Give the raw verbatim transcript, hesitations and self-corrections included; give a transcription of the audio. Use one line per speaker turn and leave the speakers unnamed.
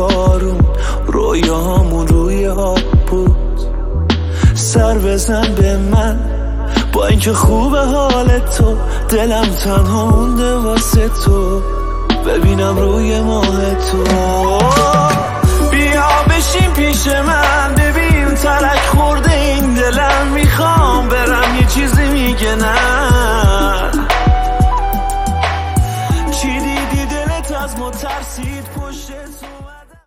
بارون، رویامون روی آب بود. سر بزن به من با اینکه خوبه حال تو، دلم تنها مونده واسه تو، ببینم روی ماه تو.